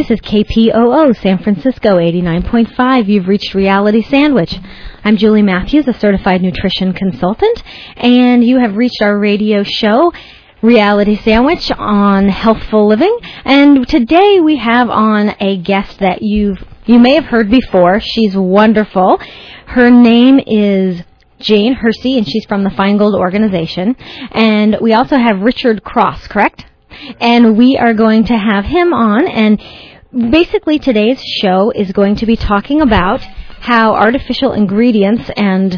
This is KPOO, San Francisco, 89.5. You've reached Reality Sandwich. I'm Julie Matthews, a certified nutrition consultant, and you have reached our radio show, Reality Sandwich, on healthful living. And today we have on a guest that you may have heard before. She's wonderful. Her name is Jane Hersey, and she's from the Feingold Organization. And we also have Richard Cross, correct? And we are going to have him on, and basically today's show is going to be talking about how artificial ingredients and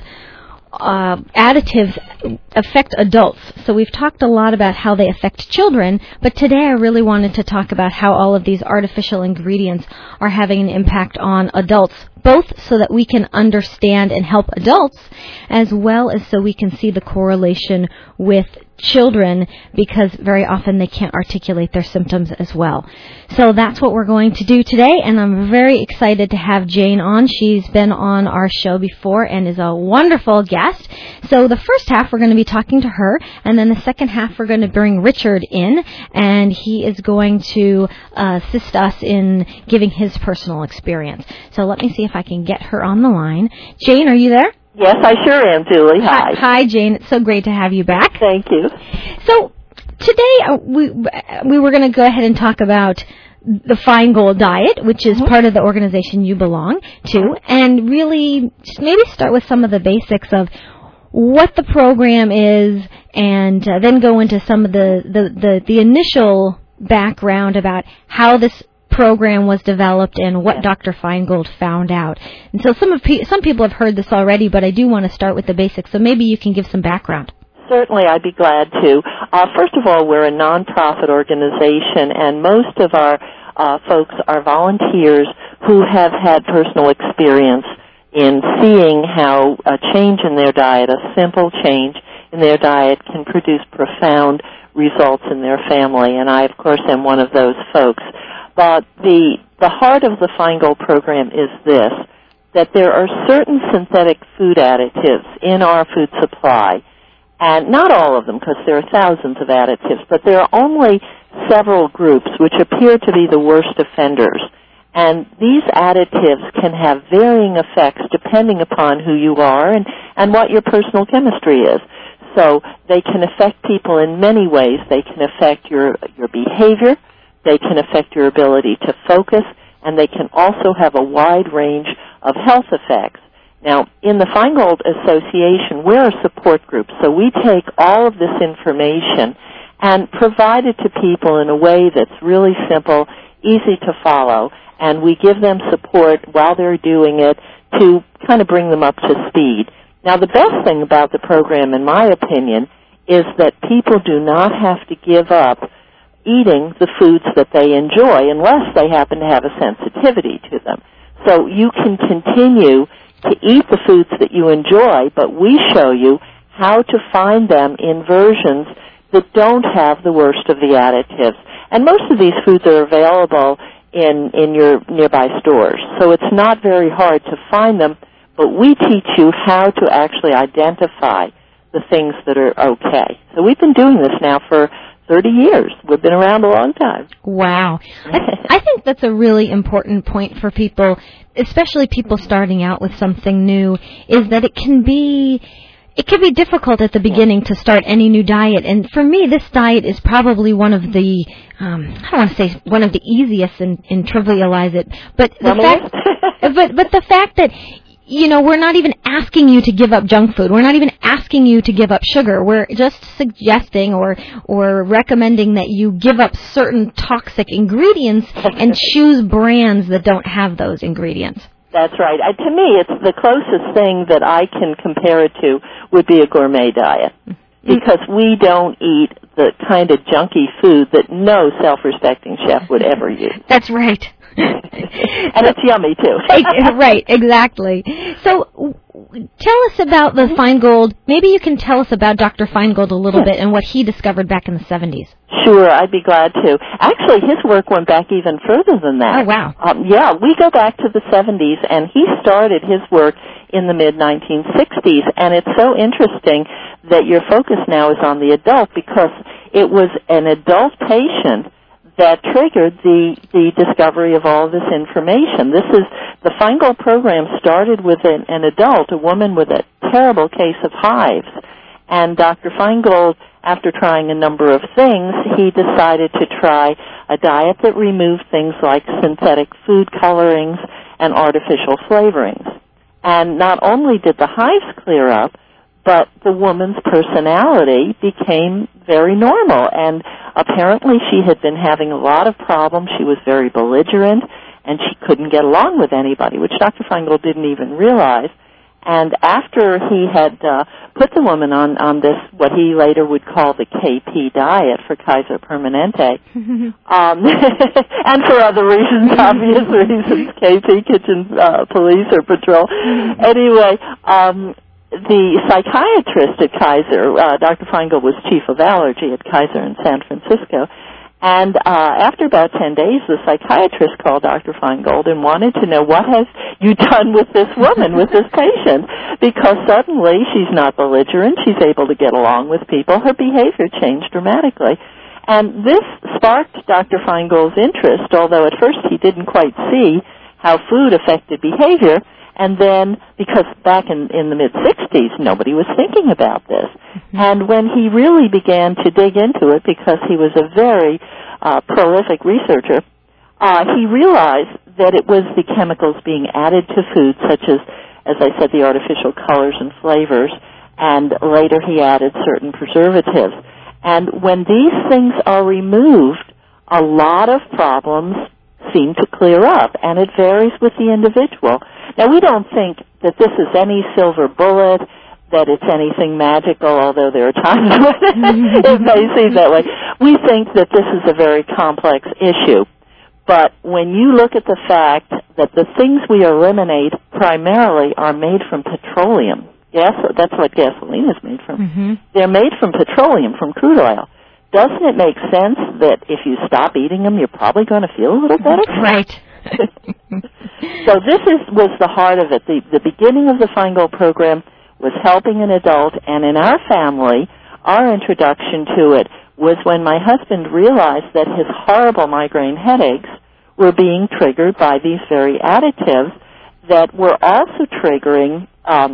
additives affect adults. So we've talked a lot about how they affect children, but today I really wanted to talk about how all of these artificial ingredients are having an impact on adults, both so that we can understand and help adults, as well as so we can see the correlation with children, because very often they can't articulate their symptoms as well. So that's what we're going to do today, and I'm very excited to have Jane on. She's been on our show before and is a wonderful guest. So the first half we're going to be talking to her, and then the second half we're going to bring Richard in, and he is going to assist us in giving his personal experience. So let me see if I can get her on the line. Jane, are you there? Yes, I sure am, Julie. Hi. Hi, Jane. It's so great to have you back. Thank you. So today we were going to go ahead and talk about the Feingold diet, which is part of the organization you belong to, and really just maybe start with some of the basics of what the program is, and then go into some of the initial background about how this program was developed and what Dr. Feingold found out. And so some people have heard this already, but I do want to start with the basics. So maybe you can give some background. Certainly, I'd be glad to. First of all, we're a nonprofit organization, and most of our folks are volunteers who have had personal experience in seeing how a change in their diet, a simple change in their diet, can produce profound results in their family. And I, of course, am one of those folks. But the heart of the Feingold program is this, that there are certain synthetic food additives in our food supply, and not all of them, because there are thousands of additives, but there are only several groups which appear to be the worst offenders. And these additives can have varying effects depending upon who you are and what your personal chemistry is. So they can affect people in many ways. They can affect your behavior. They can affect your ability to focus, and they can also have a wide range of health effects. Now, in the Feingold Association, we're a support group, so we take all of this information and provide it to people in a way that's really simple, easy to follow, and we give them support while they're doing it to kind of bring them up to speed. Now, the best thing about the program, in my opinion, is that people do not have to give up eating the foods that they enjoy unless they happen to have a sensitivity to them. So you can continue to eat the foods that you enjoy, but we show you how to find them in versions that don't have the worst of the additives. And most of these foods are available in your nearby stores, so it's not very hard to find them, but we teach you how to actually identify the things that are okay. So we've been doing this now for 30 years. We've been around a long time. Wow. I think that's a really important point for people, especially people starting out with something new, is that it can be difficult at the beginning to start any new diet. And for me, this diet is probably one of the, I don't want to say one of the easiest and trivialize it, but the fact that, you know, we're not even asking you to give up junk food. We're not even asking you to give up sugar. We're just suggesting or recommending that you give up certain toxic ingredients and choose brands that don't have those ingredients. That's right. To me, it's the closest thing that I can compare it to would be a gourmet diet, because we don't eat the kind of junky food that no self-respecting chef would ever use. That's right. And it's yummy, too. Right, exactly. So tell us about the Feingold. Maybe you can tell us about Dr. Feingold a little bit and what he discovered back in the 70s. Sure, I'd be glad to. Actually, his work went back even further than that. Oh, wow. Yeah, we go back to the 70s, and he started his work in the mid-1960s, and it's so interesting that your focus now is on the adult, because it was an adult patient that triggered the discovery of all this information. The Feingold program started with an adult, a woman with a terrible case of hives. And Dr. Feingold, after trying a number of things, he decided to try a diet that removed things like synthetic food colorings and artificial flavorings. And not only did the hives clear up, but the woman's personality became very normal. And apparently she had been having a lot of problems. She was very belligerent, and she couldn't get along with anybody, which Dr. Feingold didn't even realize. And after he had put the woman on this, what he later would call the KP diet for Kaiser Permanente, and for other reasons, obvious reasons, KP, Kitchen Police or Patrol. Anyway, the psychiatrist at Kaiser, Dr. Feingold was chief of allergy at Kaiser in San Francisco, and after about 10 days, the psychiatrist called Dr. Feingold and wanted to know, what have you done with this woman, with this patient? Because suddenly she's not belligerent, she's able to get along with people, her behavior changed dramatically. And this sparked Dr. Feingold's interest, although at first he didn't quite see how food affected behavior. And then, because back in the mid-'60s, nobody was thinking about this. And when he really began to dig into it, because he was a very prolific researcher, he realized that it was the chemicals being added to food, such as I said, the artificial colors and flavors, and later he added certain preservatives. And when these things are removed, a lot of problems seem to clear up, and it varies with the individual. Now, we don't think that this is any silver bullet, that it's anything magical, although there are times when it may seem that way. We think that this is a very complex issue. But when you look at the fact that the things we eliminate primarily are made from petroleum, that's what gasoline is made from. Mm-hmm. They're made from petroleum, from crude oil. Doesn't it make sense that if you stop eating them, you're probably going to feel a little better? Right. So this was the heart of it. The beginning of the Feingold program was helping an adult, and in our family, our introduction to it was when my husband realized that his horrible migraine headaches were being triggered by these very additives that were also triggering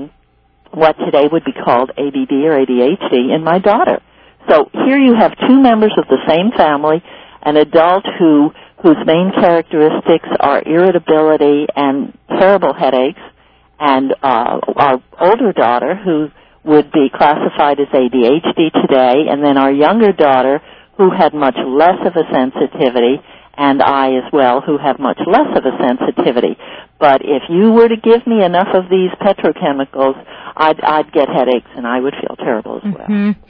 what today would be called ADD or ADHD in my daughter. So here you have two members of the same family, an adult whose main characteristics are irritability and terrible headaches, and our older daughter who would be classified as ADHD today, and then our younger daughter who had much less of a sensitivity, and I as well who have much less of a sensitivity. But if you were to give me enough of these petrochemicals, I'd get headaches and I would feel terrible as well. Mm-hmm.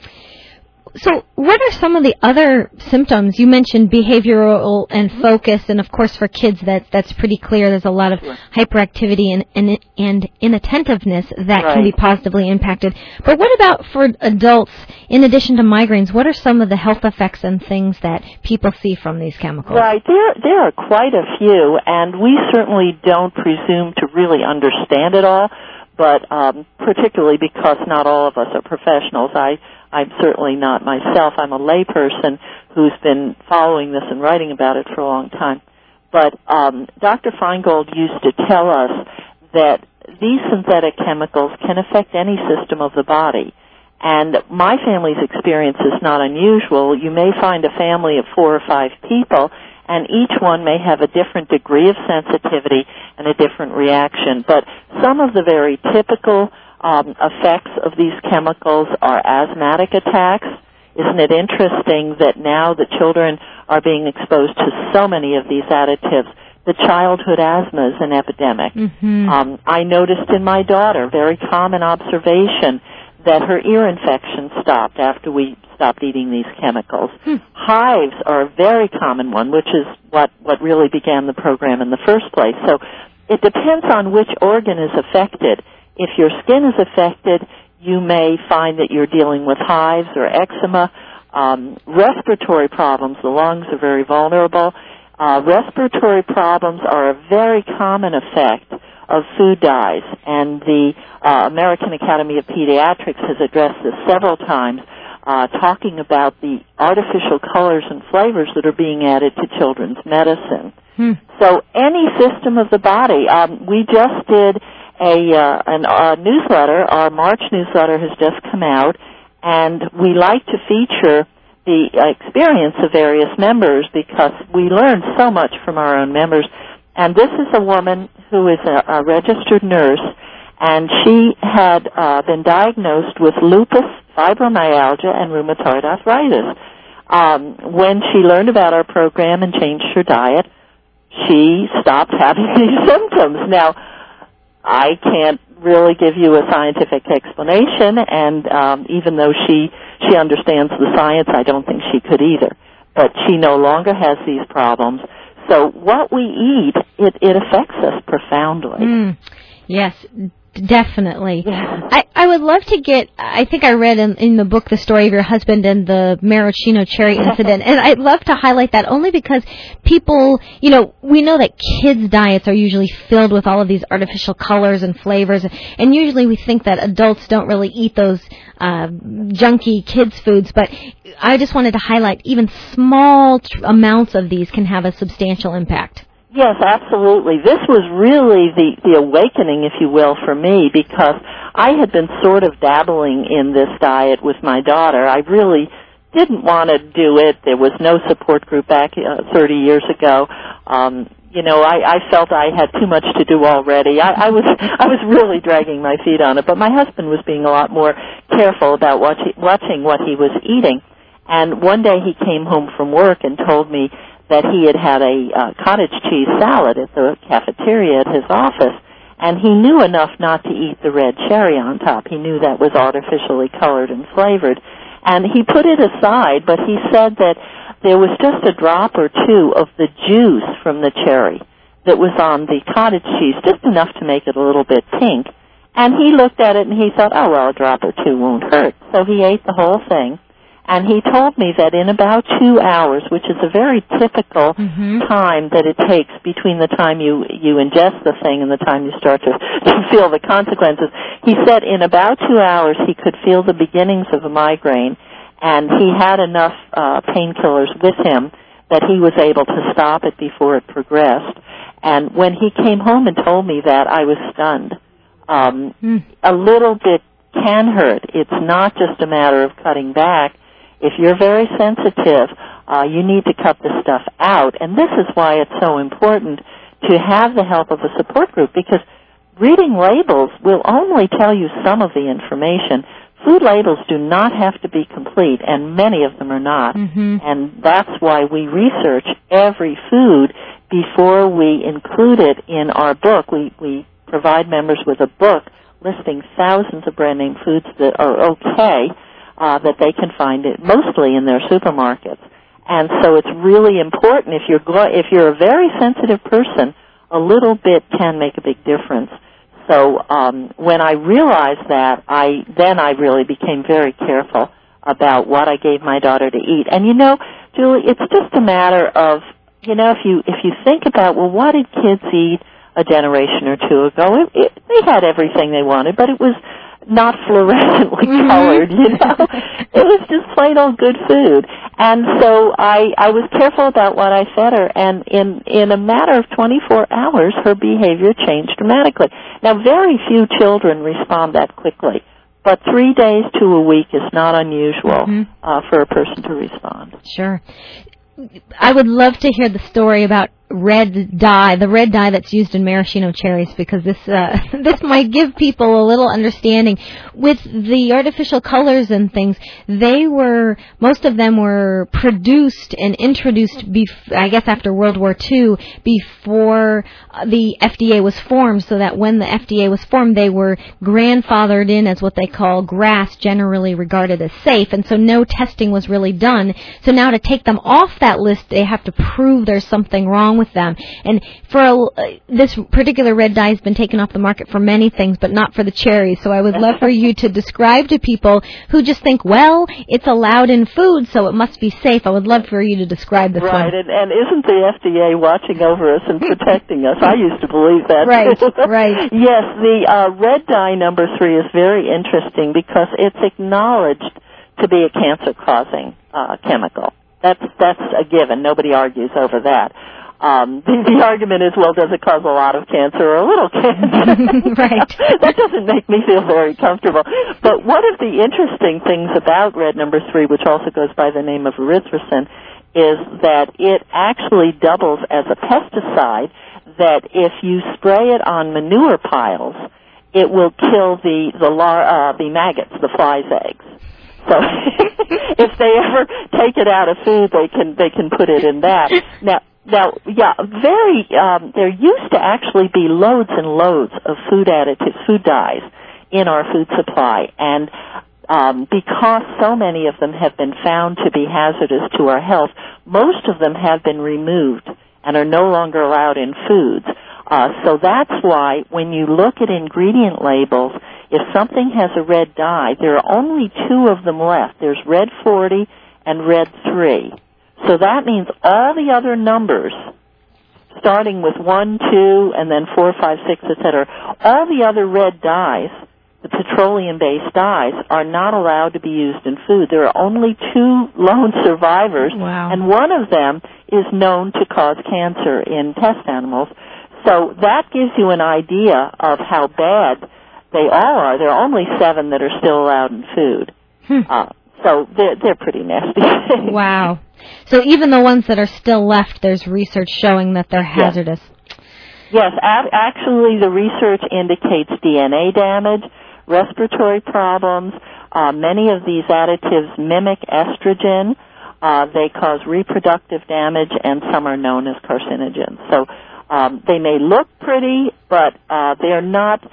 So what are some of the other symptoms? You mentioned behavioral and focus, and of course for kids that's pretty clear. There's a lot of hyperactivity and inattentiveness that can be positively impacted. But what about for adults, in addition to migraines, what are some of the health effects and things that people see from these chemicals? Right, there are quite a few, and we certainly don't presume to really understand it all, but particularly because not all of us are professionals. I'm certainly not myself. I'm a layperson who's been following this and writing about it for a long time. But Dr. Feingold used to tell us that these synthetic chemicals can affect any system of the body. And my family's experience is not unusual. You may find a family of 4 or 5 people, and each one may have a different degree of sensitivity and a different reaction. But some of the very typical effects of these chemicals are asthmatic attacks. Isn't it interesting that now the children are being exposed to so many of these additives? The childhood asthma is an epidemic. Mm-hmm. I noticed in my daughter, very common observation, that her ear infection stopped after we stopped eating these chemicals. Hives are a very common one, which is what really began the program in the first place. So it depends on which organ is affected. If your skin is affected, you may find that you're dealing with hives or eczema. Respiratory problems, the lungs are very vulnerable. Respiratory problems are a very common effect of food dyes, and the American Academy of Pediatrics has addressed this several times. talking about the artificial colors and flavors that are being added to children's medicine. So any system of the body. We just did a newsletter. Our March newsletter has just come out, and we like to feature the experience of various members because we learn so much from our own members. And this is a woman who is a registered nurse, and she had been diagnosed with lupus, fibromyalgia, and rheumatoid arthritis. When she learned about our program and changed her diet, she stopped having these symptoms. Now, I can't really give you a scientific explanation, and even though she understands the science, I don't think she could either. But she no longer has these problems. So what we eat, it affects us profoundly. Yes, definitely. I would love to get, I think I read in the book the story of your husband and the maraschino cherry incident, and I'd love to highlight that only because people, we know that kids' diets are usually filled with all of these artificial colors and flavors, and usually we think that adults don't really eat those junky kids' foods, but I just wanted to highlight even small amounts of these can have a substantial impact. Yes, absolutely. This was really the awakening, if you will, for me, because I had been sort of dabbling in this diet with my daughter. I really didn't want to do it. There was no support group back 30 years ago. I felt I had too much to do already. I was really dragging my feet on it, but my husband was being a lot more careful about watching what he was eating. And one day he came home from work and told me that he had a cottage cheese salad at the cafeteria at his office, and he knew enough not to eat the red cherry on top. He knew that was artificially colored and flavored. And he put it aside, but he said that there was just a drop or two of the juice from the cherry that was on the cottage cheese, just enough to make it a little bit pink. And he looked at it and he thought, oh, well, a drop or two won't hurt. So he ate the whole thing. And he told me that in about 2 hours, which is a very typical time that it takes between the time you ingest the thing and the time you start to feel the consequences, he said in about 2 hours he could feel the beginnings of a migraine, and he had enough painkillers with him that he was able to stop it before it progressed. And when he came home and told me that, I was stunned. A little bit can hurt. It's not just a matter of cutting back. If you're very sensitive, you need to cut this stuff out. And this is why it's so important to have the help of a support group, because reading labels will only tell you some of the information. Food labels do not have to be complete, and many of them are not. And that's why we research every food before we include it in our book. We provide members with a book listing thousands of brand-name foods that are okay, that they can find it mostly in their supermarkets. And so it's really important. If you're a very sensitive person, a little bit can make a big difference. So when I realized that, I really became very careful about what I gave my daughter to eat. And Julie, it's just a matter of, if you think about, well, what did kids eat a generation or two ago? They had everything they wanted, but it was not fluorescently colored, It was just plain old good food. And so I was careful about what I fed her, and in a matter of 24 hours, her behavior changed dramatically. Now, very few children respond that quickly, but 3 days to a week is not unusual for a person to respond. Sure. I would love to hear the story about red dye, the red dye that's used in maraschino cherries, because this might give people a little understanding. With the artificial colors and things, most of them were produced and introduced, I guess after World War II, before the FDA was formed, so that when the FDA was formed, they were grandfathered in as what they call GRAS, generally regarded as safe, and so no testing was really done. So now to take them off that list, they have to prove there's something wrong with them. And for this particular red dye has been taken off the market for many things, but not for the cherries. So I would love for you to describe to people who just think, well, it's allowed in food, so it must be safe. I would love for you to describe this one. Right, and isn't the FDA watching over us and protecting us? I used to believe that. Right. Yes, the red dye number 3 is very interesting because it's acknowledged to be a cancer-causing chemical. That's a given. Nobody argues over that. The argument is, well, does it cause a lot of cancer or a little cancer? Right. That doesn't make me feel very comfortable. But one of the interesting things about red number 3, which also goes by the name of erythricin, is that it actually doubles as a pesticide, that if you spray it on manure piles, it will kill the maggots, the flies' eggs. So if they ever take it out of food, they can put it in that. Now, there used to actually be loads and loads of food additives, food dyes in our food supply, and because so many of them have been found to be hazardous to our health, most of them have been removed and are no longer allowed in foods. So that's why when you look at ingredient labels, if something has a red dye, there are only 2 of them left. There's red 40 and red 3. So that means all the other numbers, starting with 1, 2, and then 4, 5, 6, etc., all the other red dyes, the petroleum-based dyes, are not allowed to be used in food. There are only 2 lone survivors, wow. And one of them is known to cause cancer in test animals. So that gives you an idea of how bad they all are. There are only 7 that are still allowed in food. So they're pretty nasty. Wow. So even the ones that are still left, there's research showing that they're hazardous. Yes, actually the research indicates DNA damage, respiratory problems. Many of these additives mimic estrogen. They cause reproductive damage, and some are known as carcinogens. So they may look pretty, but they're not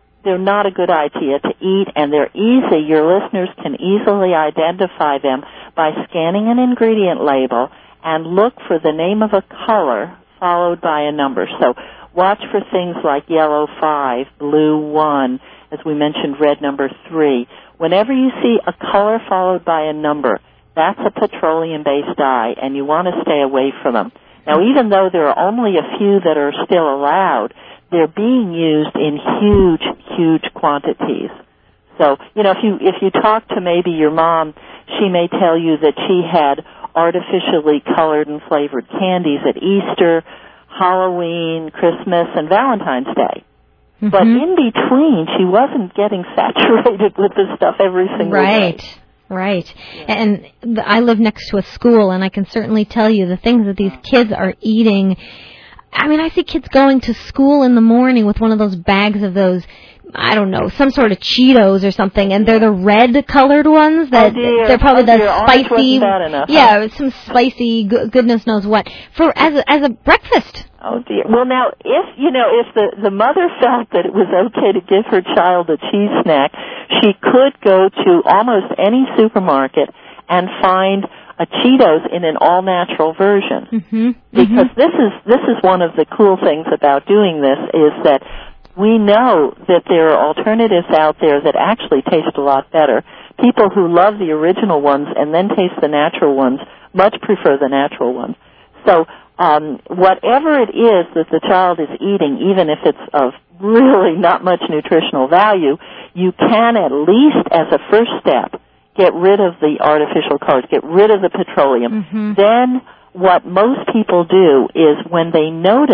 a good idea to eat, and they're easy. Your listeners can easily identify them by scanning an ingredient label and look for the name of a color followed by a number. So watch for things like yellow 5, blue 1, as we mentioned, red number 3. Whenever you see a color followed by a number, that's a petroleum-based dye, and you want to stay away from them. Now, even though there are only a few that are still allowed, they're being used in huge, huge quantities. So, if you talk to maybe your mom, she may tell you that she had artificially colored and flavored candies at Easter, Halloween, Christmas, and Valentine's Day. Mm-hmm. But in between, she wasn't getting saturated with this stuff every single day. Right. And I live next to a school, and I can certainly tell you the things that these kids are eating. I mean, I see kids going to school in the morning with one of those bags of those, I don't know, some sort of Cheetos or something, and they're the red-colored ones. That they're probably the spicy, some spicy, goodness knows what, as a breakfast. Oh dear. Well, now, if the mother felt that it was okay to give her child a cheese snack, she could go to almost any supermarket and find a Cheetos in an all-natural version. Mm-hmm. Because this is one of the cool things about doing this, is that we know that there are alternatives out there that actually taste a lot better. People who love the original ones and then taste the natural ones much prefer the natural ones. So whatever it is that the child is eating, even if it's of really not much nutritional value, you can at least, as a first step, get rid of the artificial colors, get rid of the petroleum. Mm-hmm. Then what most people do is when they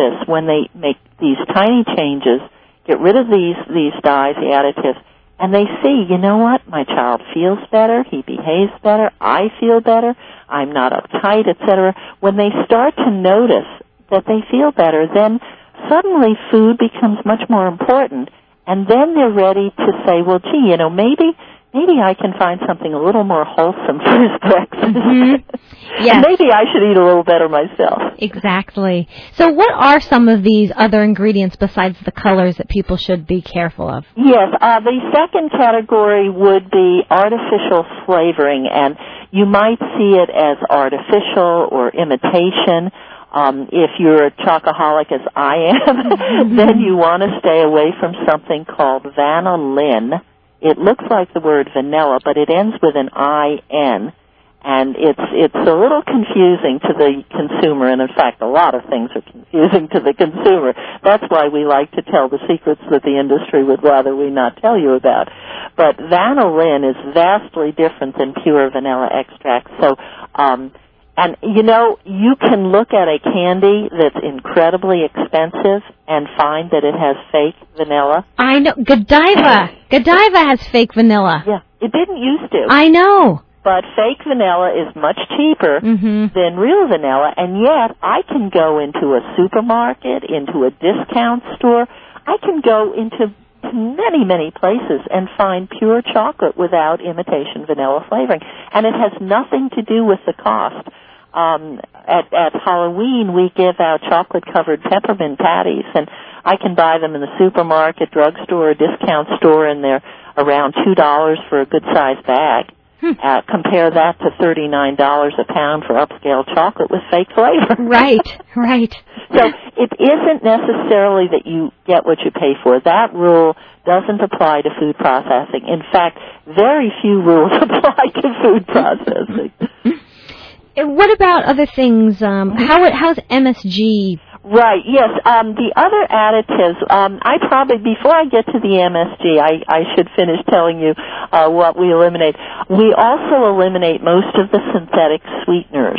make these tiny changes, get rid of these dyes, the additives, and they see, you know what, my child feels better, he behaves better, I feel better, I'm not uptight, etc. When they start to notice that they feel better, then suddenly food becomes much more important, and then they're ready to say, well, gee, maybe I can find something a little more wholesome for his breakfast. Mm-hmm. Yes. Maybe I should eat a little better myself. Exactly. So what are some of these other ingredients besides the colors that people should be careful of? Yes, the second category would be artificial flavoring, and you might see it as artificial or imitation. If you're a chocoholic, as I am, then you want to stay away from something called vanillin. It looks like the word vanilla, but it ends with an I-N. And it's a little confusing to the consumer, and in fact a lot of things are confusing to the consumer. That's why we like to tell the secrets that the industry would rather we not tell you about. But vanillin is vastly different than pure vanilla extract. So, and you know, you can look at a candy that's incredibly expensive and find that it has fake vanilla. I know. Godiva has fake vanilla. Yeah, it didn't used to. I know. But fake vanilla is much cheaper than real vanilla, and yet I can go into a supermarket, into a discount store. I can go into many, many places and find pure chocolate without imitation vanilla flavoring. And it has nothing to do with the cost. At Halloween, we give out chocolate-covered peppermint patties, and I can buy them in the supermarket, drugstore, or discount store, and they're around $2 for a good-sized bag. Compare that to $39 a pound for upscale chocolate with fake flavor. Right. So it isn't necessarily that you get what you pay for. That rule doesn't apply to food processing. In fact, very few rules apply to food processing. What about other things? How's MSG? Right, yes. The other additives, before I get to the MSG, I should finish telling you what we eliminate. We also eliminate most of the synthetic sweeteners,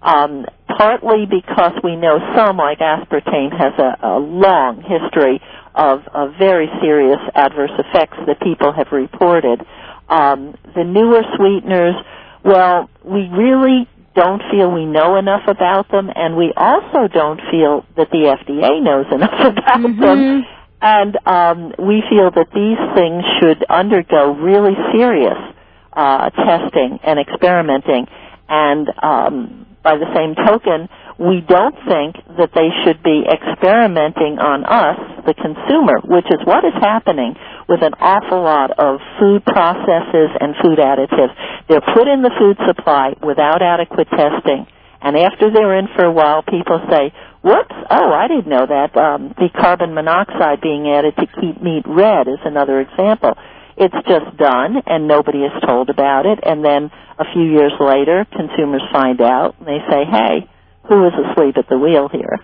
partly because we know some, like aspartame, has a long history of very serious adverse effects that people have reported. The newer sweeteners, well, we really don't feel we know enough about them, and we also don't feel that the FDA knows enough about them. And we feel that these things should undergo really serious testing and experimenting. And by the same token, we don't think that they should be experimenting on us, the consumer, which is what is happening with an awful lot of food processes and food additives. They're put in the food supply without adequate testing, and after they're in for a while, people say, whoops, I didn't know that. The carbon monoxide being added to keep meat red is another example. It's just done, and nobody is told about it, and then a few years later, consumers find out, and they say, hey, who is asleep at the wheel here?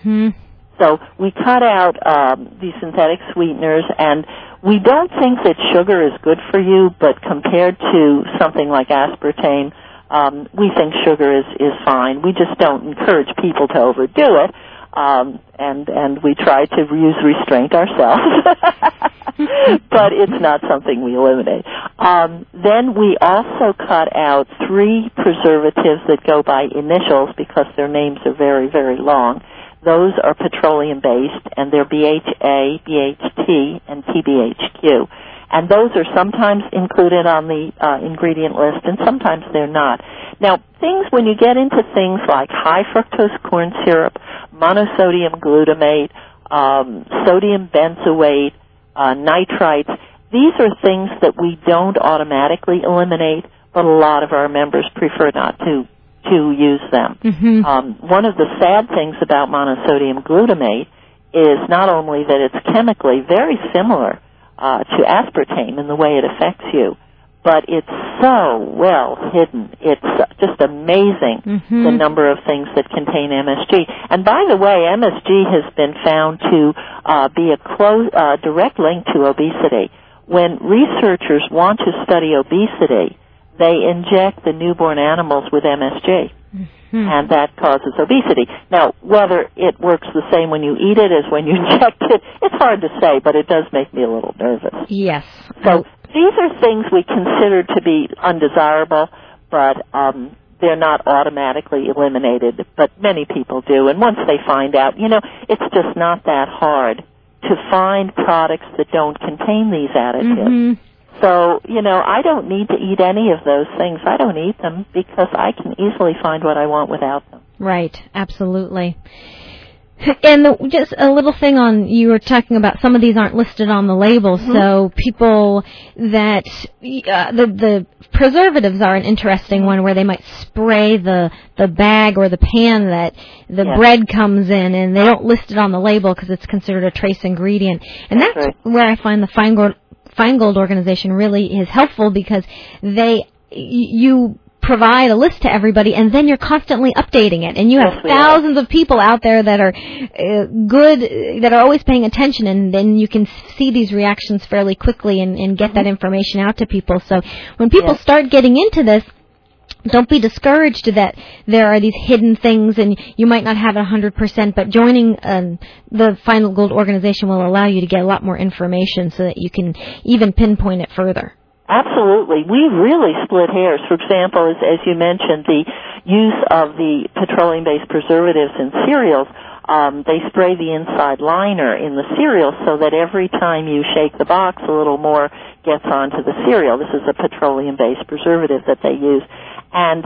So we cut out these synthetic sweeteners, and we don't think that sugar is good for you, but compared to something like aspartame, we think sugar is fine. We just don't encourage people to overdo it, and we try to use restraint ourselves. But it's not something we eliminate. Then we also cut out 3 preservatives that go by initials because their names are very, very long. Those are petroleum-based, and they're BHA, BHT, and TBHQ. And those are sometimes included on the ingredient list, and sometimes they're not. Now, when you get into things like high fructose corn syrup, monosodium glutamate, sodium benzoate, nitrites, these are things that we don't automatically eliminate, but a lot of our members prefer not to use them. One of the sad things about monosodium glutamate is not only that it's chemically very similar to aspartame in the way it affects you, but it's so well hidden. It's just amazing the number of things that contain MSG. And by the way, MSG has been found to be a direct link to obesity. When researchers want to study obesity, they inject the newborn animals with MSG, and that causes obesity. Now, whether it works the same when you eat it as when you inject it, it's hard to say, but it does make me a little nervous. Yes. So these are things we consider to be undesirable, but they're not automatically eliminated, but many people do. And once they find out, it's just not that hard to find products that don't contain these additives. So, I don't need to eat any of those things. I don't eat them because I can easily find what I want without them. Right, absolutely. And just a little thing you were talking about, some of these aren't listed on the label, so people that, the preservatives are an interesting one where they might spray the bag or the pan that the bread comes in, and they don't list it on the label because it's considered a trace ingredient. And that's where I find the Feingold organization really is helpful because you provide a list to everybody, and then you're constantly updating it. And you have thousands of people out there that are that are always paying attention, and then you can see these reactions fairly quickly and get that information out to people. So when people start getting into this, don't be discouraged that there are these hidden things and you might not have it 100%, but joining the Feingold Gold organization will allow you to get a lot more information so that you can even pinpoint it further. Absolutely. We really split hairs. For example, as you mentioned, the use of the petroleum-based preservatives in cereals, they spray the inside liner in the cereal so that every time you shake the box, a little more gets onto the cereal. This is a petroleum-based preservative that they use. And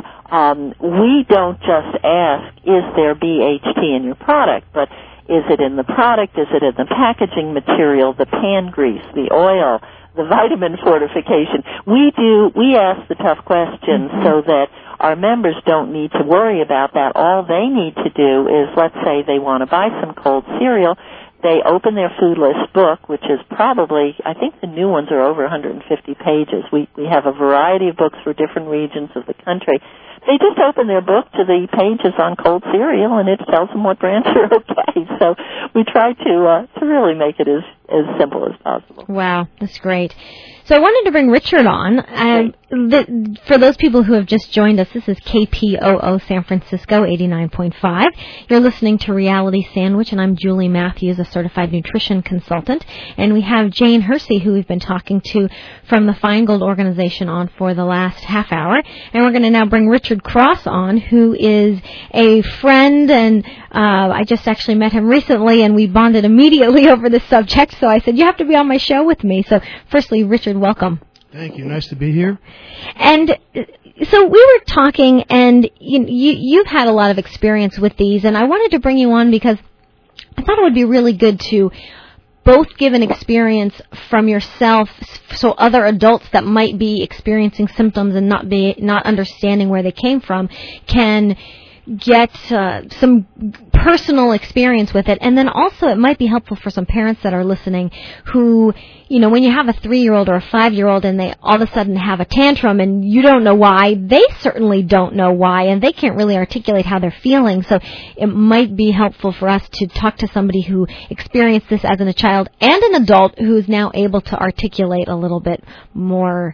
we don't just ask, is there BHT in your product, but is it in the product, is it in the packaging material, the pan grease, the oil, the vitamin fortification? We ask the tough questions so that our members don't need to worry about that. All they need to do is, let's say they want to buy some cold cereal, they open their food list book, which is probably, I think the new ones are over 150 pages. We have a variety of books for different regions of the country. They just open their book to the pages on cold cereal, and it tells them what brands are okay. So we try to really make it as simple as possible. Wow, that's great. So I wanted to bring Richard on. For those people who have just joined us, this is KPOO San Francisco 89.5. You're listening to Reality Sandwich, and I'm Julie Matthews, a certified nutrition consultant. And we have Jane Hersey, who we've been talking to from the Feingold organization on for the last half hour. And we're going to now bring Richard Cross on, who is a friend, and I just actually met him recently, and we bonded immediately over this subject. So I said, you have to be on my show with me. So firstly, Richard, welcome. Thank you. Nice to be here. And so we were talking, and you've had a lot of experience with these, and I wanted to bring you on because I thought it would be really good to both give an experience from yourself so other adults that might be experiencing symptoms and not understanding where they came from can get some personal experience with it. And then also it might be helpful for some parents that are listening who, when you have a 3-year-old or a 5-year-old and they all of a sudden have a tantrum and you don't know why, they certainly don't know why, and they can't really articulate how they're feeling. So it might be helpful for us to talk to somebody who experienced this as a child and an adult who is now able to articulate a little bit more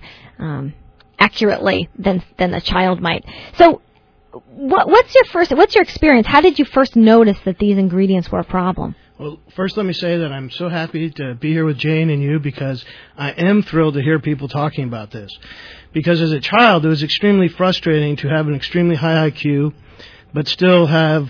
accurately than the child might. So what's your experience? How did you first notice that these ingredients were a problem? Well, first let me say that I'm so happy to be here with Jane and you because I am thrilled to hear people talking about this. Because as a child, it was extremely frustrating to have an extremely high IQ, but still have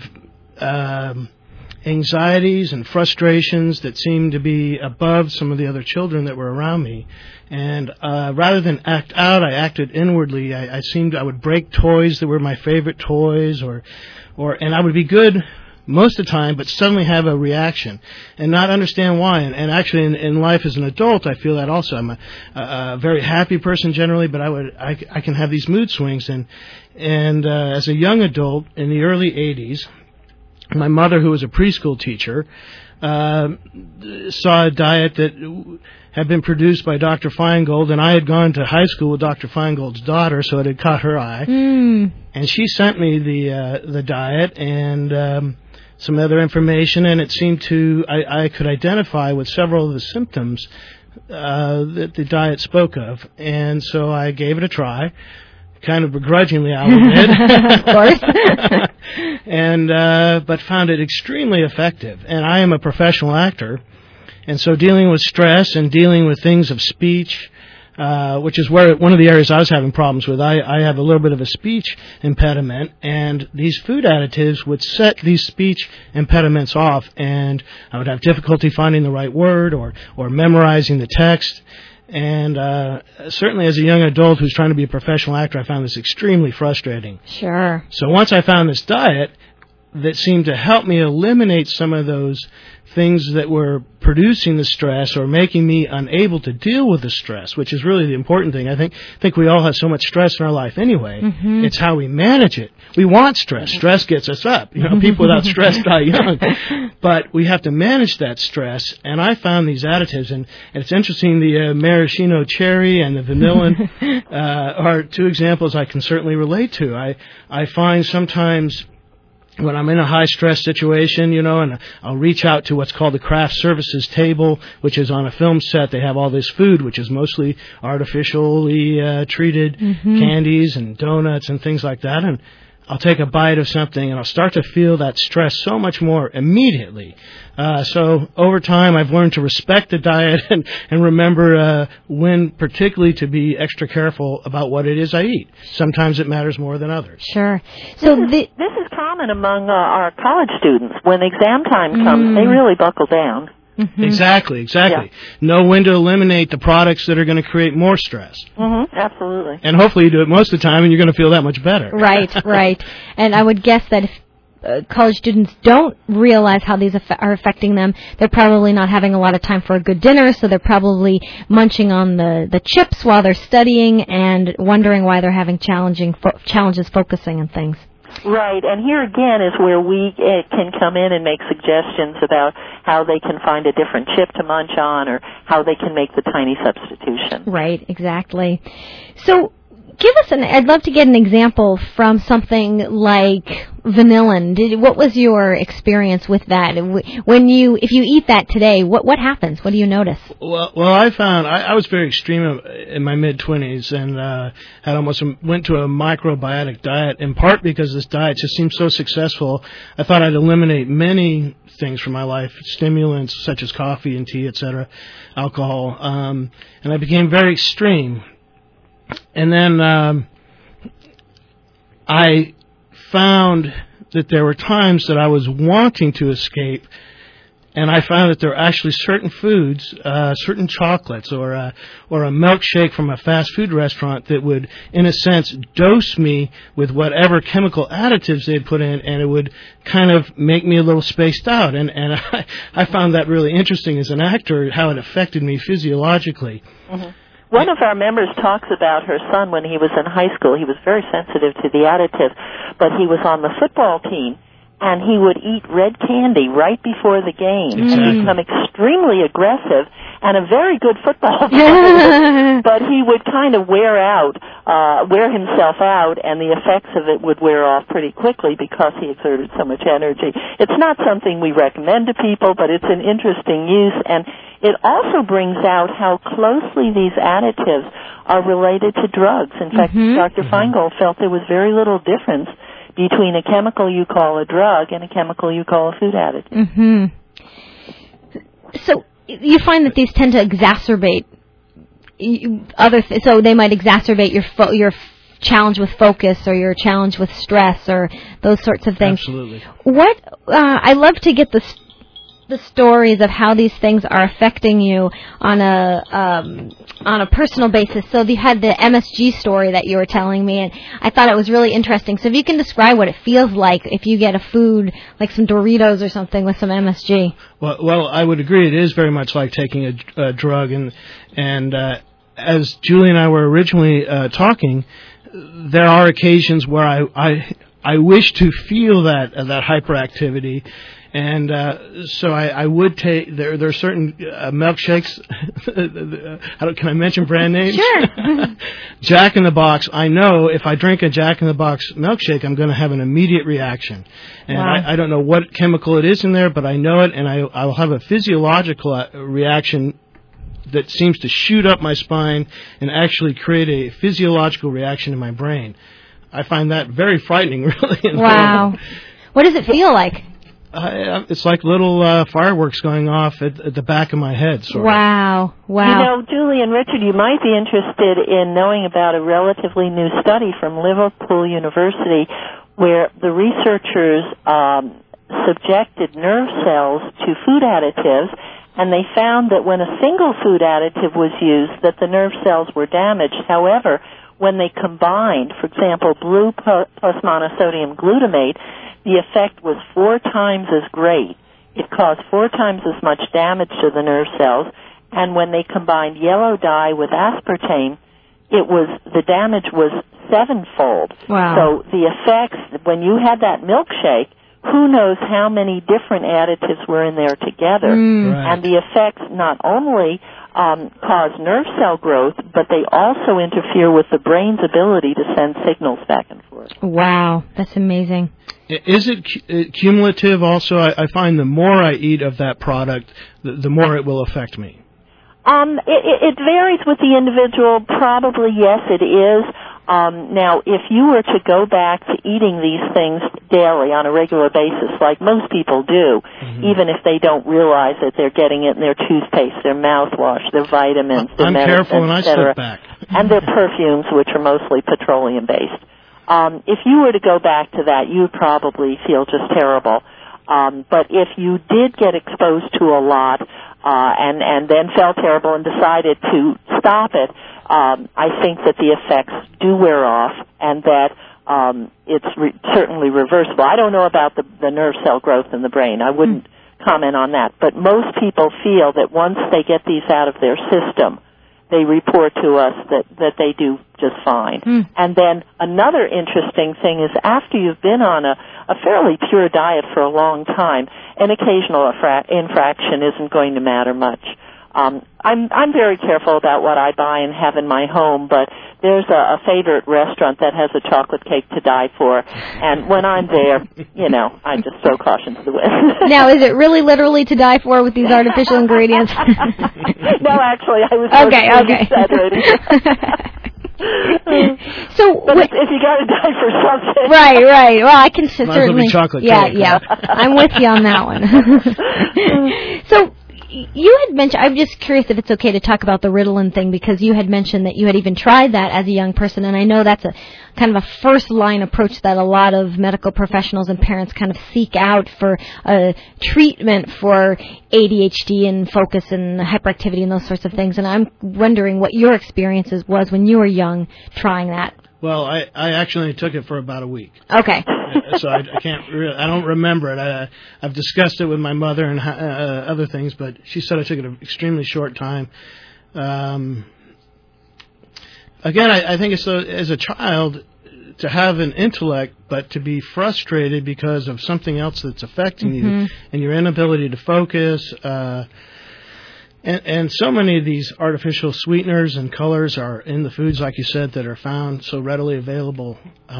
anxieties and frustrations that seemed to be above some of the other children that were around me. And rather than act out, I acted inwardly. I would break toys that were my favorite toys, and I would be good most of the time, but suddenly have a reaction and not understand why. And actually, in life as an adult, I feel that also. I'm a very happy person generally, but I can have these mood swings. And as a young adult in the early 80s, my mother, who was a preschool teacher, saw a diet that had been produced by Dr. Feingold, and I had gone to high school with Dr. Feingold's daughter, so it had caught her eye. And she sent me the diet and some other information, and it seemed I could identify with several of the symptoms that the diet spoke of. And so I gave it a try. Kind of begrudgingly, I'll admit. Of course. And but found it extremely effective. And I am a professional actor, and so dealing with stress and dealing with things of speech, which is one of the areas I was having problems with. I have a little bit of a speech impediment, and these food additives would set these speech impediments off, and I would have difficulty finding the right word or memorizing the text. And certainly as a young adult who's trying to be a professional actor, I found this extremely frustrating. Sure. So once I found this diet, that seemed to help me eliminate some of those things that were producing the stress or making me unable to deal with the stress, which is really the important thing. I think we all have so much stress in our life anyway. Mm-hmm. It's how we manage it. We want stress. Stress gets us up. People without stress die young. But we have to manage that stress. And I found these additives, and it's interesting, the maraschino cherry and the vanillin are two examples I can certainly relate to. I find sometimes when I'm in a high-stress situation, and I'll reach out to what's called the craft services table, which is on a film set. They have all this food, which is mostly artificially treated candies and donuts and things like that. And I'll take a bite of something, and I'll start to feel that stress so much more immediately. So over time, I've learned to respect the diet and remember when particularly to be extra careful about what it is I eat. Sometimes it matters more than others. Sure. So this is common among our college students. When exam time comes, they really buckle down. Mm-hmm. Exactly. Yeah. Know when to eliminate the products that are going to create more stress. Mm-hmm. Absolutely. And hopefully you do it most of the time, and you're going to feel that much better. Right. And I would guess that if college students don't realize how these are affecting them, they're probably not having a lot of time for a good dinner, so they're probably munching on the chips while they're studying and wondering why they're having challenges focusing on things. Right, and here again is where we can come in and make suggestions about how they can find a different chip to munch on or how they can make the tiny substitution. Right, exactly. So I'd love to get an example from something like vanillin. What was your experience with that? If you eat that today, what happens? What do you notice? Well, I found I was very extreme in my mid-20s and went to a microbiotic diet, in part because this diet just seemed so successful. I thought I'd eliminate many things from my life, stimulants such as coffee and tea, etc., alcohol, and I became very extreme. And then I found that there were times that I was wanting to escape, and I found that there were actually certain foods, certain chocolates, or a milkshake from a fast food restaurant that would, in a sense, dose me with whatever chemical additives they'd put in, and it would kind of make me a little spaced out. And I found that really interesting as an actor, how it affected me physiologically. Mm-hmm. One of our members talks about her son when he was in high school. He was very sensitive to the additives, but he was on the football team, and he would eat red candy right before the game and become extremely aggressive and a very good football player. But he would kind of wear himself out, and the effects of it would wear off pretty quickly because he exerted so much energy. It's not something we recommend to people, but it's an interesting use, and it also brings out how closely these additives are related to drugs. In fact, Dr. Feingold felt there was very little difference between a chemical you call a drug and a chemical you call a food additive. So you find that these tend to exacerbate so they might exacerbate your challenge with focus or your challenge with stress or those sorts of things. Absolutely. I love to get the stories of how these things are affecting you on a personal basis. So you had the MSG story that you were telling me, and I thought it was really interesting. So if you can describe what it feels like if you get a food like some Doritos or something with some MSG. Well, I would agree. It is very much like taking a drug, and as Julie and I were originally talking, there are occasions where I wish to feel that hyperactivity. And so I would take, there are certain milkshakes, can I mention brand names? Sure. Jack in the Box, I know if I drink a Jack in the Box milkshake, I'm going to have an immediate reaction. And wow. I don't know what chemical it is in there, but I know it, and I will have a physiological reaction that seems to shoot up my spine and actually create a physiological reaction in my brain. I find that very frightening, really. Wow. What does it feel like? It's like little fireworks going off at the back of my head. Sort of. Wow. You know, Julie and Richard, you might be interested in knowing about a relatively new study from Liverpool University where the researchers subjected nerve cells to food additives, and they found that when a single food additive was used, that the nerve cells were damaged. However, when they combined, for example, blue plus monosodium glutamate, the effect was 4 times as great. It caused 4 times as much damage to the nerve cells, and when they combined yellow dye with aspartame, the damage was 7-fold. Wow. So the effects, when you had that milkshake, who knows how many different additives were in there together. Right. And the effects not only cause nerve cell growth, but they also interfere with the brain's ability to send signals back and forth. Wow, that's amazing. Is it cumulative also? I find the more I eat of that product, the more it will affect me. It varies with the individual. Probably, yes, it is. Now, if you were to go back to eating these things daily on a regular basis, like most people do, even if they don't realize that they're getting it in their toothpaste, their mouthwash, their vitamins, their I'm medicine, careful and I slip back. and their perfumes, which are mostly petroleum-based. If you were to go back to that, you'd probably feel just terrible. But if you did get exposed to a lot and then felt terrible and decided to stop it, I think that the effects do wear off and that it's certainly reversible. I don't know about the nerve cell growth in the brain. I wouldn't comment on that. But most people feel that once they get these out of their system, they report to us that they do just fine. And then another interesting thing is after you've been on a fairly pure diet for a long time, an occasional infraction isn't going to matter much. I'm very careful about what I buy and have in my home, but there's a favorite restaurant that has a chocolate cake to die for, and when I'm there, I just throw caution to the wind. Now, is it really literally to die for with these artificial ingredients? No, actually, I was okay. So, but if you got to die for something, right. Well, I can certainly. Might as well be chocolate cake. Yeah. I'm with you on that one. So, you had mentioned, I'm just curious if it's okay to talk about the Ritalin thing, because you had mentioned that you had even tried that as a young person, and I know that's a kind of a first-line approach that a lot of medical professionals and parents kind of seek out for a treatment for ADHD and focus and hyperactivity and those sorts of things, and I'm wondering what your experiences was when you were young trying that. Well, I actually took it for about a week. Okay. So I don't remember it. I've discussed it with my mother and other things, but she said I took it an extremely short time. Again, I think it's as a child to have an intellect, but to be frustrated because of something else that's affecting you and your inability to focus. And so many of these artificial sweeteners and colors are in the foods, like you said, that are found so readily available.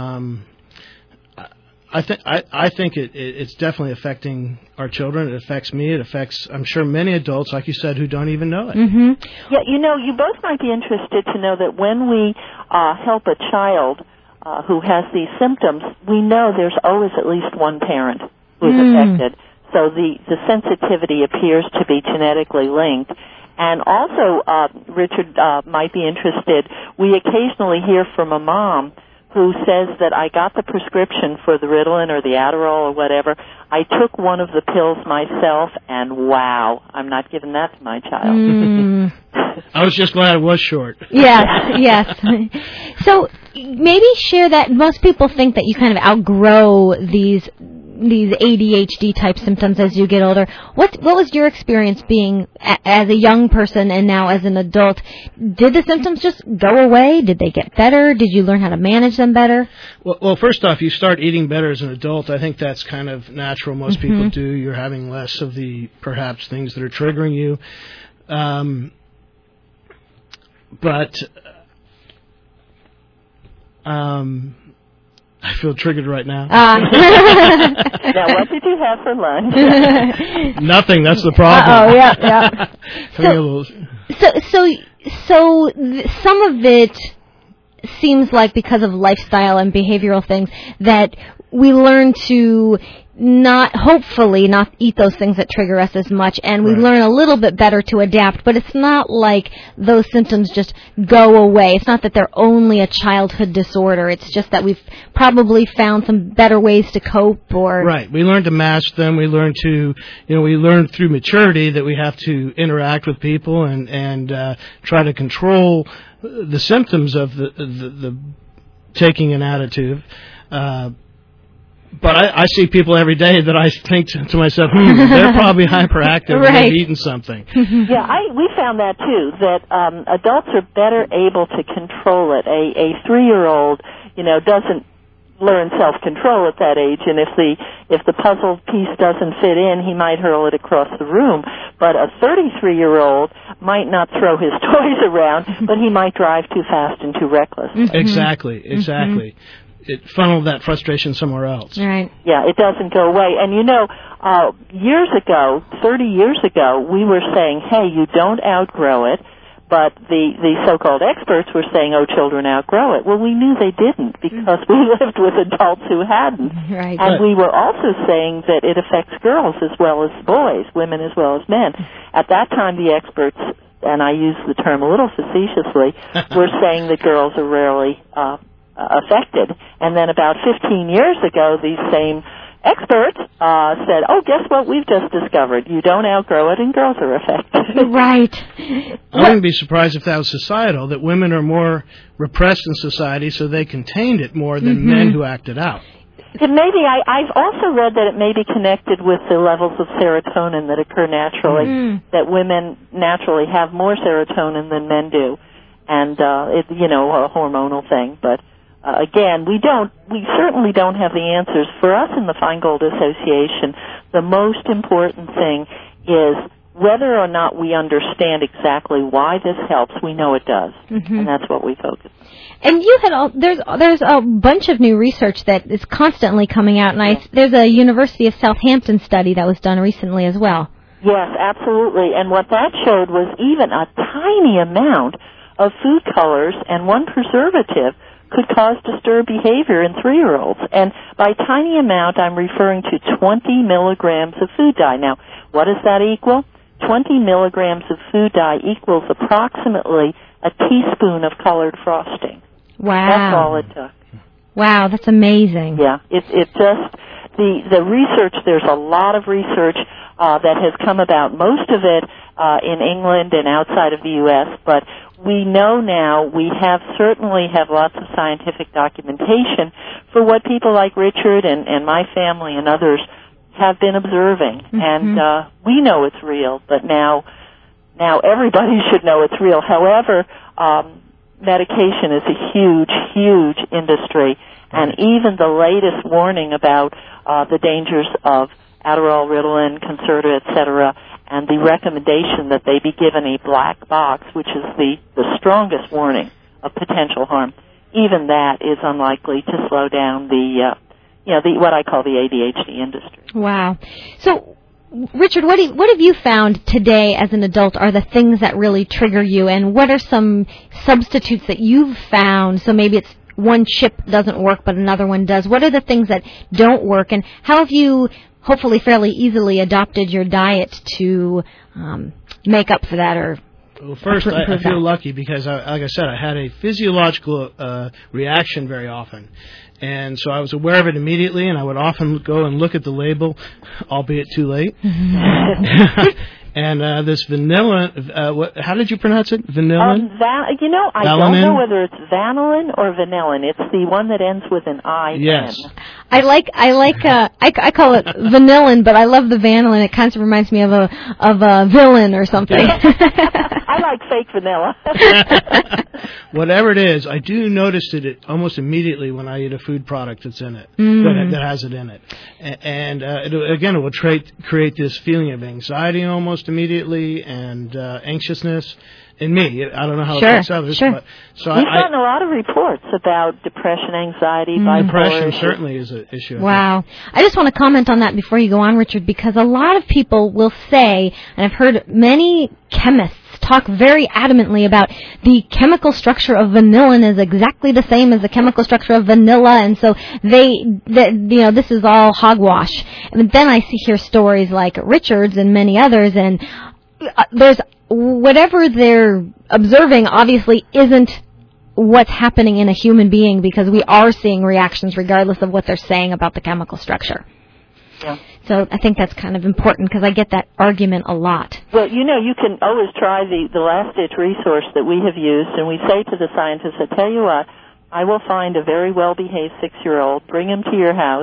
I think it's definitely affecting our children. It affects me. It affects, I'm sure, many adults, like you said, who don't even know it. Yeah, you both might be interested to know that when we help a child who has these symptoms, we know there's always at least one parent who's affected. So the sensitivity appears to be genetically linked. And also, Richard might be interested, we occasionally hear from a mom who says that I got the prescription for the Ritalin or the Adderall or whatever. I took one of the pills myself, and wow, I'm not giving that to my child. I was just glad it was short. Yes. So maybe share that. Most people think that you kind of outgrow these ADHD type symptoms as you get older. What was your experience being as a young person and now as an adult? Did the symptoms just go away? Did they get better? Did you learn how to manage them better? Well, first off, you start eating better as an adult. I think that's kind of natural. Most people do. You're having less of the perhaps things that are triggering you. I feel triggered right now. Now, what did you have for lunch? Nothing. That's the problem. Yeah. So some of it seems like because of lifestyle and behavioral things that we learn to hopefully not eat those things that trigger us as much, and we learn a little bit better to adapt, but it's not like those symptoms just go away. It's not that they're only a childhood disorder. It's just that we've probably found some better ways to cope or... Right. We learn to mask them. We learn we learn through maturity that we have to interact with people and try to control the symptoms of the taking an additive. But I see people every day that I think to myself, they're probably hyperactive Right. and they've eaten something. Yeah, we found that too, that adults are better able to control it. A 3-year-old, doesn't learn self-control at that age, and if the puzzle piece doesn't fit in, he might hurl it across the room. But a 33-year-old might not throw his toys around, but he might drive too fast and too reckless. Exactly. It funneled that frustration somewhere else. Right. Yeah, it doesn't go away. And years ago, 30 years ago, we were saying, hey, you don't outgrow it. But the so-called experts were saying, oh, children outgrow it. Well, we knew they didn't because we lived with adults who hadn't. Right. And we were also saying that it affects girls as well as boys, women as well as men. At that time, the experts, and I use the term a little facetiously, were saying that girls are rarely affected. And then about 15 years ago, these same experts said, oh, guess what we've just discovered? You don't outgrow it and girls are affected. Right. I wouldn't be surprised if that was societal, that women are more repressed in society, so they contained it more than men who acted out. I've also read that it may be connected with the levels of serotonin that occur naturally, that women naturally have more serotonin than men do, and it's, a hormonal thing, but again, we certainly don't have the answers. For us in the Feingold Association, the most important thing is whether or not we understand exactly why this helps. We know it does, and that's what we focus on. And you had there's a bunch of new research that is constantly coming out, and there's a University of Southampton study that was done recently as well. Yes, absolutely. And what that showed was even a tiny amount of food colors and one preservative could cause disturbed behavior in 3-year-olds. And by tiny amount, I'm referring to 20 milligrams of food dye. Now, what does that equal? 20 milligrams of food dye equals approximately a teaspoon of colored frosting. Wow. That's all it took. Wow, that's amazing. Yeah, it just, the research, there's a lot of research that has come about, most of it in England and outside of the U.S., but we know now, we certainly have lots of scientific documentation for what people like Richard and my family and others have been observing. And we know it's real, but now everybody should know it's real. However, medication is a huge, huge industry, and even the latest warning about the dangers of Adderall, Ritalin, Concerta, etc., and the recommendation that they be given a black box, which is the strongest warning of potential harm, even that is unlikely to slow down the what I call the ADHD industry. Wow. So, Richard, what have you found today as an adult are the things that really trigger you, and what are some substitutes that you've found? So maybe it's one chip doesn't work, but another one does. What are the things that don't work, and how have you hopefully fairly easily adopted your diet to make up for that? Well, first, I feel lucky because, like I said, I had a physiological reaction very often. And so I was aware of it immediately, and I would often go and look at the label, albeit too late. And this vanilla, how did you pronounce it? Vanillin? I don't know whether it's vanillin or vanillin. It's the one that ends with an I. Yes. I call it vanillin, but I love the vanillin. It kind of reminds me of a villain or something. I like fake vanilla. Whatever it is, I do notice it almost immediately when I eat a food product that's in it, that has it in it. And it will create this feeling of anxiety almost immediately and anxiousness in me. I don't know how it affects others. Sure. But, We've gotten a lot of reports about depression, anxiety, bipolar. Depression certainly is an issue. Wow. I just want to comment on that before you go on, Richard, because a lot of people will say, and I've heard many chemists talk very adamantly about the chemical structure of vanillin is exactly the same as the chemical structure of vanilla, and so this is all hogwash. And then I hear stories like Richard's and many others, and there's whatever they're observing obviously isn't what's happening in a human being, because we are seeing reactions regardless of what they're saying about the chemical structure. Yeah. So I think that's kind of important because I get that argument a lot. Well, you can always try the last-ditch resource that we have used, and we say to the scientists, I tell you what, I will find a very well-behaved 6-year-old, bring him to your house.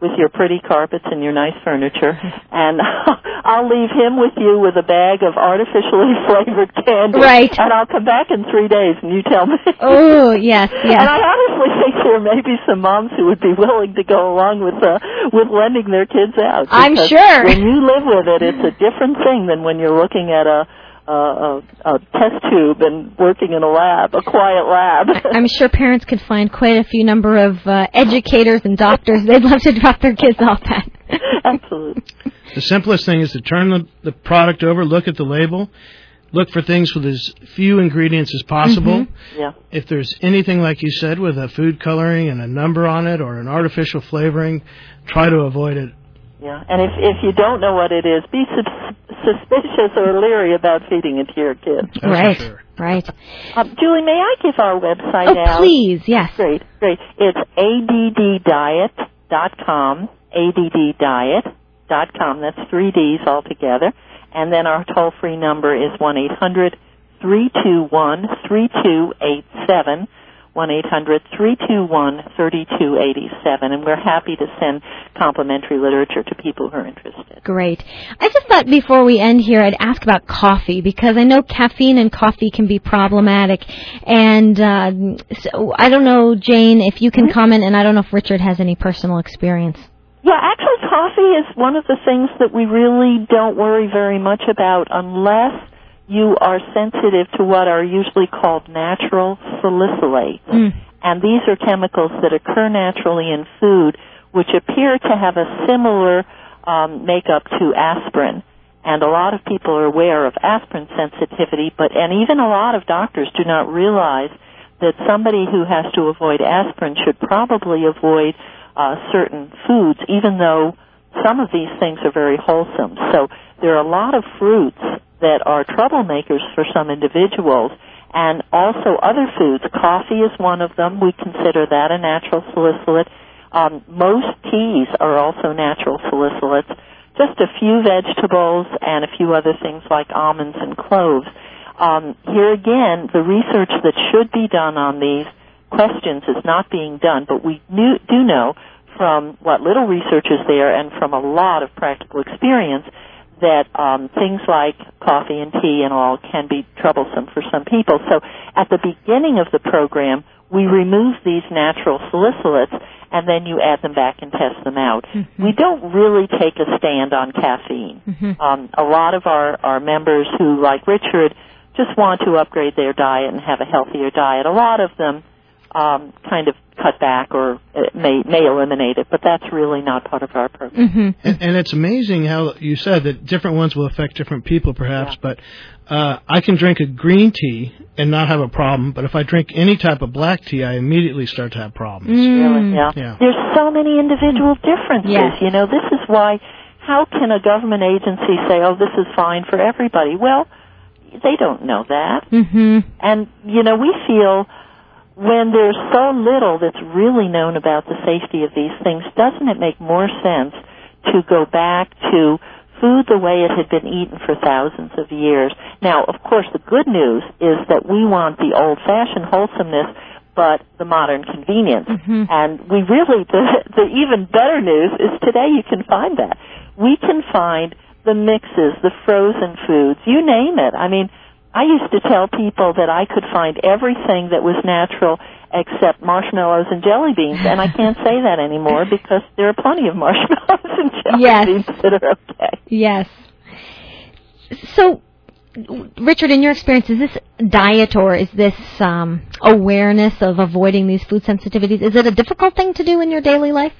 with your pretty carpets and your nice furniture, and I'll leave him with you with a bag of artificially flavored candy. Right. And I'll come back in 3 days, and you tell me. Oh, yes, yes. And I honestly think there may be some moms who would be willing to go along with lending their kids out. I'm sure. When you live with it, it's a different thing than when you're looking at a test tube and working in a quiet lab. I'm sure parents could find quite a few number of educators and doctors. They'd love to drop their kids off that. Absolutely. The simplest thing is to turn the product over, look at the label, look for things with as few ingredients as possible. Mm-hmm. Yeah. If there's anything, like you said, with a food coloring and a number on it or an artificial flavoring, try to avoid it. Yeah, and if you don't know what it is, be suspicious or leery about feeding it to your kids. That's right, for sure. Right. Julie, may I give our website out? Oh, please, yes. Great. It's adddiet.com, adddiet.com. That's 3 Ds altogether. And then our toll-free number is 1-800-321-3287. 1-800-321-3287, and we're happy to send complimentary literature to people who are interested. Great. I just thought before we end here I'd ask about coffee, because I know caffeine in coffee can be problematic, and so I don't know, Jane, if you can comment, and I don't know if Richard has any personal experience. Yeah, actually coffee is one of the things that we really don't worry very much about unless you are sensitive to what are usually called natural salicylates. And these are chemicals that occur naturally in food which appear to have a similar makeup to aspirin. And a lot of people are aware of aspirin sensitivity, and even a lot of doctors do not realize that somebody who has to avoid aspirin should probably avoid certain foods, even though some of these things are very wholesome. So there are a lot of fruits that are troublemakers for some individuals, and also other foods. Coffee is one of them. We consider that a natural salicylate. Most teas are also natural salicylates. Just a few vegetables and a few other things like almonds and cloves. Here again, the research that should be done on these questions is not being done, but we do know from what little research is there and from a lot of practical experience that things like coffee and tea and all can be troublesome for some people. So at the beginning of the program, we remove these natural salicylates, and then you add them back and test them out. We don't really take a stand on caffeine. A lot of our members who, like Richard, just want to upgrade their diet and have a healthier diet. A lot of them kind of cut back or may eliminate it, but that's really not part of our program. And it's amazing how you said that different ones will affect different people, perhaps, but I can drink a green tea and not have a problem, but if I drink any type of black tea, I immediately start to have problems. Really? Yeah. There's so many individual differences. Yes. You know, this is why, how can a government agency say, oh, this is fine for everybody? Well, they don't know that. And, you know, we feel when there's so little that's really known about the safety of these things, doesn't it make more sense to go back to food the way it had been eaten for thousands of years? Now, of course, the good news is that we want the old-fashioned wholesomeness, but the modern convenience. And we really, the even better news is today you can find that. We can find the mixes, the frozen foods, you name it. I mean, I used to tell people that I could find everything that was natural except marshmallows and jelly beans, and I can't say that anymore because there are plenty of marshmallows and jelly beans that are okay. Yes. So, Richard, in your experience, is this diet or is this awareness of avoiding these food sensitivities, is it a difficult thing to do in your daily life?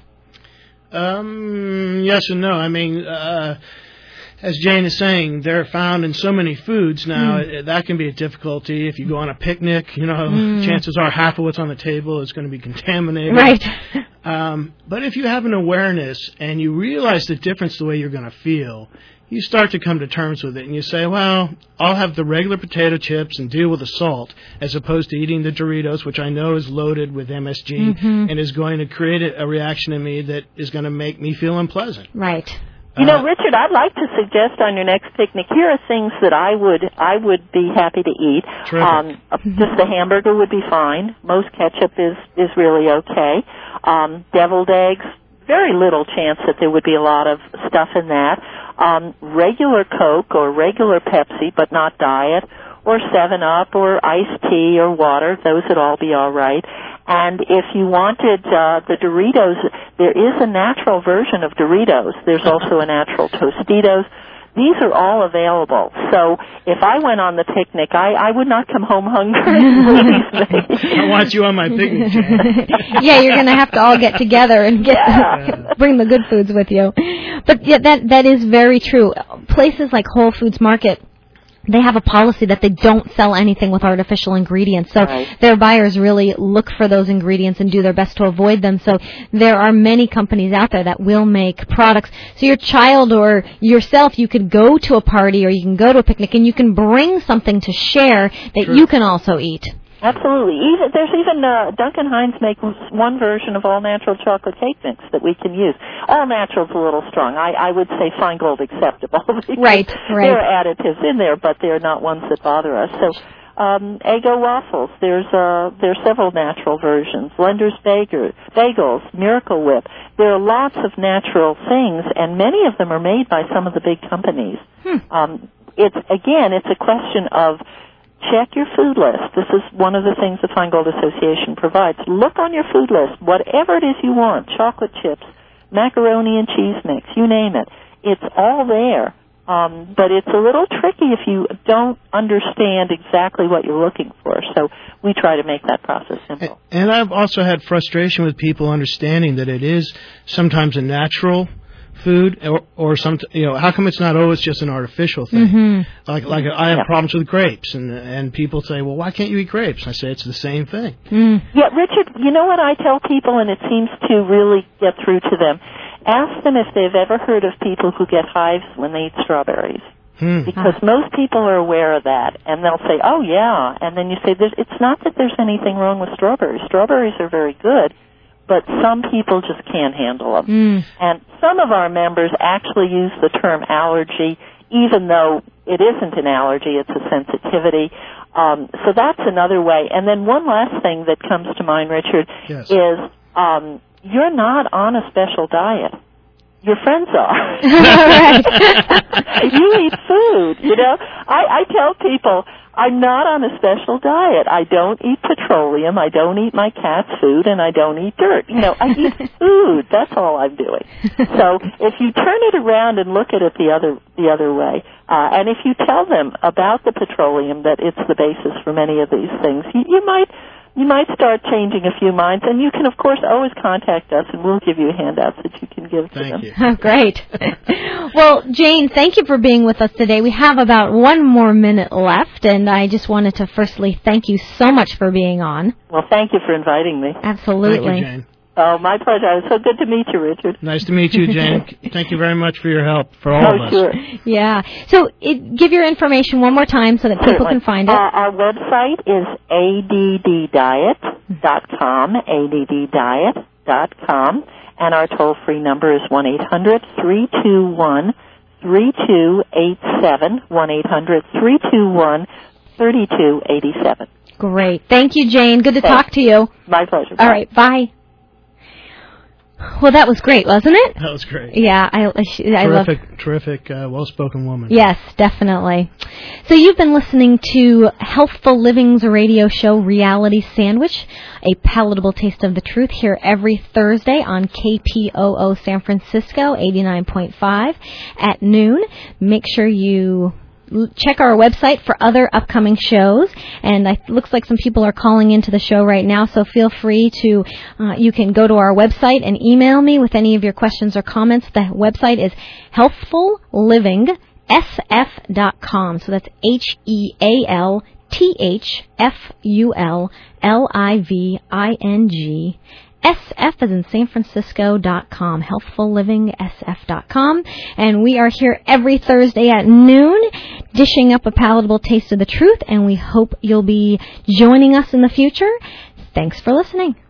Yes and no. I mean, as Jane is saying, they're found in so many foods now. That can be a difficulty. If you go on a picnic, you know, chances are half of what's on the table is going to be contaminated. Right. But if you have an awareness and you realize the difference the way you're going to feel, you start to come to terms with it, and you say, well, I'll have the regular potato chips and deal with the salt, as opposed to eating the Doritos, which I know is loaded with MSG and is going to create a reaction in me that is going to make me feel unpleasant. Right. You know, Richard, I'd like to suggest on your next picnic, here are things that I would be happy to eat. Just the hamburger would be fine. Most ketchup is really okay. Deviled eggs, very little chance that there would be a lot of stuff in that. Regular Coke or regular Pepsi, but not diet, or 7-Up or iced tea or water, those would all be all right. And if you wanted the Doritos, there is a natural version of Doritos. There's also a natural Tostitos. These are all available. So if I went on the picnic, I would not come home hungry. I want you on my picnic, Jane. Yeah, you're going to have to all get together and bring the good foods with you. But yeah, that is very true. Places like Whole Foods Market, they have a policy that they don't sell anything with artificial ingredients. So their buyers really look for those ingredients and do their best to avoid them. So there are many companies out there that will make products. So your child or yourself, you could go to a party or you can go to a picnic and you can bring something to share that you can also eat. Absolutely. There's even Duncan Hines makes one version of all-natural chocolate cake mix that we can use. All-natural's a little strong. I would say Feingold acceptable. Right. There are additives in there, but they're not ones that bother us. So Eggo waffles, there's several natural versions. Lender's bagels, Miracle Whip. There are lots of natural things, and many of them are made by some of the big companies. It's a question of check your food list. This is one of the things the Feingold Association provides. Look on your food list, whatever it is you want, chocolate chips, macaroni and cheese mix, you name it. It's all there. But it's a little tricky if you don't understand exactly what you're looking for. So we try to make that process simple. And I've also had frustration with people understanding that it is sometimes a natural food, or some, how come it's not always just an artificial thing? Like I have problems with grapes, and people say, well, why can't you eat grapes? I say it's the same thing. Yeah, Richard, you know what I tell people, and it seems to really get through to them? Ask them if they've ever heard of people who get hives when they eat strawberries. Because most people are aware of that, and they'll say, oh, yeah. And then you say, it's not that there's anything wrong with strawberries. Strawberries are very good, but some people just can't handle them. And some of our members actually use the term allergy, even though it isn't an allergy, it's a sensitivity. So that's another way. And then one last thing that comes to mind, Richard, is you're not on a special diet. Your friends are. You eat food, I tell people, I'm not on a special diet. I don't eat petroleum, I don't eat my cat's food, and I don't eat dirt. I eat food. That's all I'm doing. So if you turn it around and look at it the other way, and if you tell them about the petroleum, that it's the basis for many of these things, you might start changing a few minds, and you can, of course, always contact us, and we'll give you handouts that you can give to them. Thank you. Oh, great. Well, Jane, thank you for being with us today. We have about 1 more minute left, and I just wanted to firstly thank you so much for being on. Well, thank you for inviting me. Absolutely. Thank you, Jane. Oh, my pleasure. It was so good to meet you, Richard. Nice to meet you, Jane. Thank you very much for your help, for all of us. Sure. Yeah. So give your information one more time so that people can find it. Our website is adddiet.com, adddiet.com, and our toll-free number is 1-800-321-3287, 1-800-321-3287. Great. Thank you, Jane. Good to talk to you. My pleasure. Bye. All right. Bye. Well, that was great, wasn't it? That was great. Yeah, I love. Terrific, well-spoken woman. Yes, definitely. So you've been listening to Healthful Living's radio show, Reality Sandwich, a palatable taste of the truth, here every Thursday on KPOO San Francisco, 89.5 at noon. Make sure you check our website for other upcoming shows, and it looks like some people are calling into the show right now, so feel free to, you can go to our website and email me with any of your questions or comments. The website is healthfullivingsf.com, so that's HealthfulLiving SF as in San Francisco.com, healthfullivingsf.com. And we are here every Thursday at noon, dishing up a palatable taste of the truth, and we hope you'll be joining us in the future. Thanks for listening.